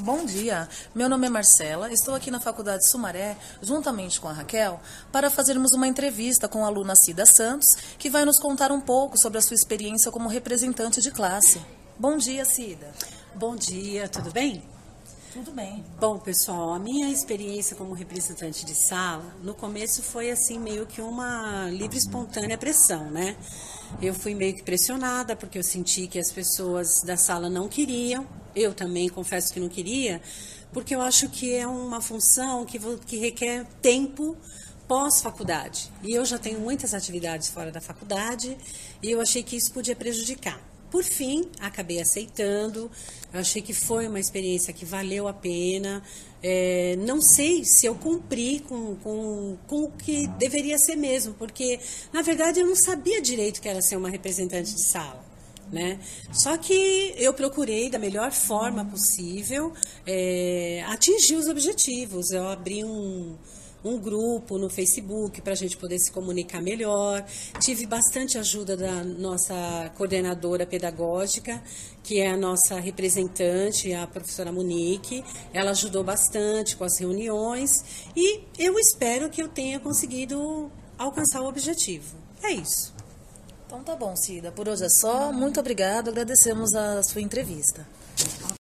Bom dia, meu nome é Marcela, estou aqui na Faculdade Sumaré, juntamente com a Raquel, para fazermos uma entrevista com a aluna Cida Santos, que vai nos contar um pouco sobre a sua experiência como representante de classe. Bom dia, Cida. Bom dia, tudo bem? Tudo bem. Bom, pessoal, a minha experiência como representante de sala, no começo foi assim meio que uma livre e espontânea pressão, né? Eu fui meio que pressionada porque eu senti que as pessoas da sala não queriam. Eu também confesso que não queria, porque eu acho que é uma função que requer tempo pós-faculdade. E eu já tenho muitas atividades fora da faculdade e eu achei que isso podia prejudicar. Por fim, acabei aceitando, eu achei que foi uma experiência que valeu a pena. Não sei se eu cumpri com o que deveria ser mesmo, porque, na verdade, eu não sabia direito que era ser uma representante de sala. Né? Só que eu procurei da melhor forma possível atingir os objetivos. Eu abri um grupo no Facebook para a gente poder se comunicar melhor. Tive bastante ajuda da nossa coordenadora pedagógica, que é a nossa representante, a professora Monique. Ela ajudou bastante com as reuniões e eu espero que eu tenha conseguido alcançar o objetivo. É isso. Então tá bom, Cida. Por hoje é só. Muito obrigada. Agradecemos a sua entrevista.